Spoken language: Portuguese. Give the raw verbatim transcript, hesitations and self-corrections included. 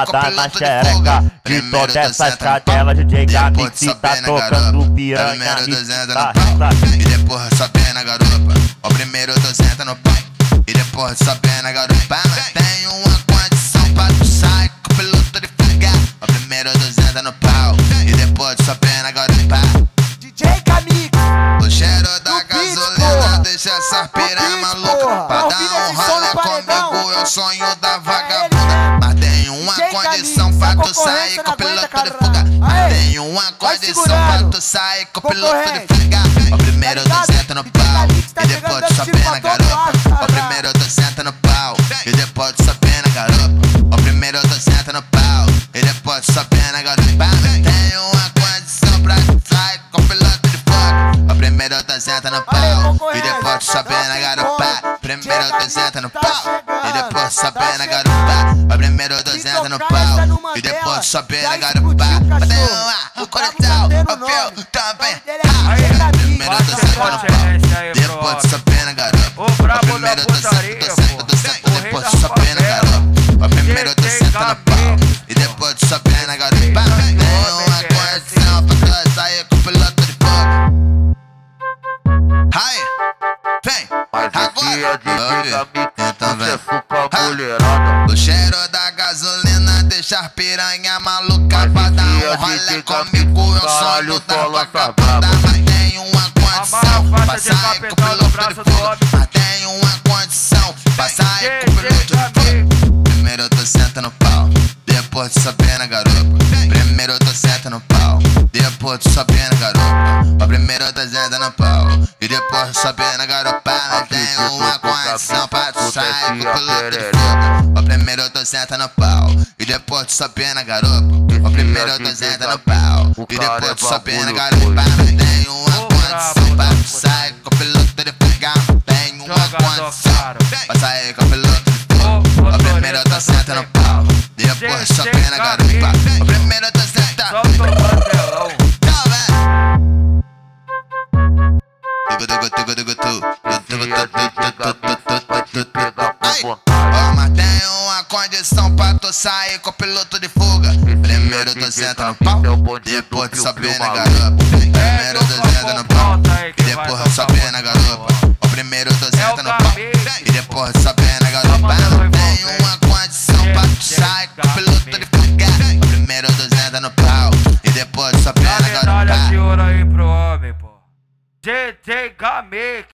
sentada na xereca de todas essas cadelas. D J Gamix tá tocando piranha tá, tá. E depois sobe na garupa. O primeiro tu senta no pau e depois sobe na garupa. Mas tem uma condição pra tu sair com o piloto de fuga. O primeiro tu senta no pau e depois sobe na garupa. D J Gamix, o cheiro da gasolina deixa essa piranha maluca. Pra dar um rolê comigo é o sonho da vagabunda. Mas tem uma condição pra tu sair com o piloto de fuga. Mas tem uma condição pra tu sair com o piloto de fuga. O primeiro tu senta no pau e depois tu sobe na garupa. O primeiro tu senta no pau e depois tu sobe na garupa. O primeiro tu senta no pau e depois tu sobe na garupa. Tem uma condição pra tu sair com o piloto de fuga. O primeiro tu senta no pau e depois tu sobe na garupa. Primeiro tu senta no pau e depois tu sobe na garupa. O primeiro tu senta no pau e depois tu sobe na garupa. Tem uma condição, o fio também. Primeiro tu senta no pau, depois tu sobe na garupa. O primeiro tu senta, tu senta, tu senta, depois tu sobe na garupa. O primeiro tu senta no pau e depois tu sobe na garupa. Tem uma condição pra tu sair com o piloto de fogo. Aí, vem, agora, então vem. O cheiro da gasolina deixa as piranha maluca. Pra dar um rolê comigo é o sonho da vagabunda. Mas tem uma condição pra sair com o piloto de fuga. Mas tem uma condição pra sair com o piloto de fuga. Primeiro tu senta no pau, depois tu sobe na garupa. Primeiro tu senta no pau, depois tu sobe na garupa. O primeiro tu senta no pau e depois tu sobe na garupa. Mas tem uma condição pra tu sair com o piloto de fuga. O primeiro tu senta no pau e depois tu sobe na garupa. O primeiro tu senta no pau e depois tu sobe na garupa. Mas tem uma condição pra tu sair com o piloto de fuga. Tem uma condição pra sair com o piloto de fuga. O primeiro tu senta no pau, depois sobe na garupa. O primeiro tu senta. Ai, mas tem uma condição pra tu sair com o piloto de fuga. Primeiro tu senta no pau, depois tu sobe na garupa. Primeiro tu senta no pau e depois tu sobe na garupa. O primeiro tu senta no pau e depois tu sobe na garupa. Tem uma condição pra tu sair com o piloto de fuga. O primeiro tu senta no pau e depois tu sobe na garupa. Medalha de ouro aí pro homem, pô. D J Gamix.